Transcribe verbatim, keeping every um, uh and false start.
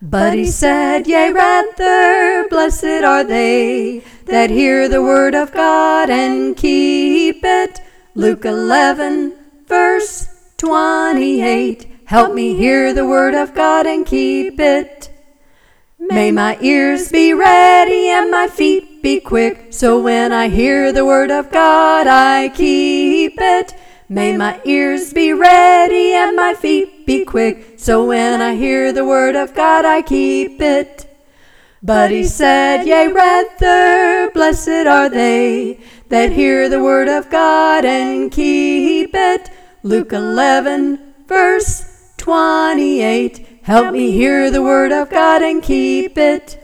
But he said, yea, rather, blessed are they that hear the word of God and keep it. Luke eleven, verse twenty-eight. Help me hear the word of God and keep it. May my ears be ready and my feet be quick, so when I hear the word of God, I keep it. May my ears be ready and my feet be quick, so when I hear the word of God, I keep it. But he said, yea, rather, blessed are they that hear the word of God and keep it. Luke eleven, verse twenty-eight. Help me hear the word of God and keep it.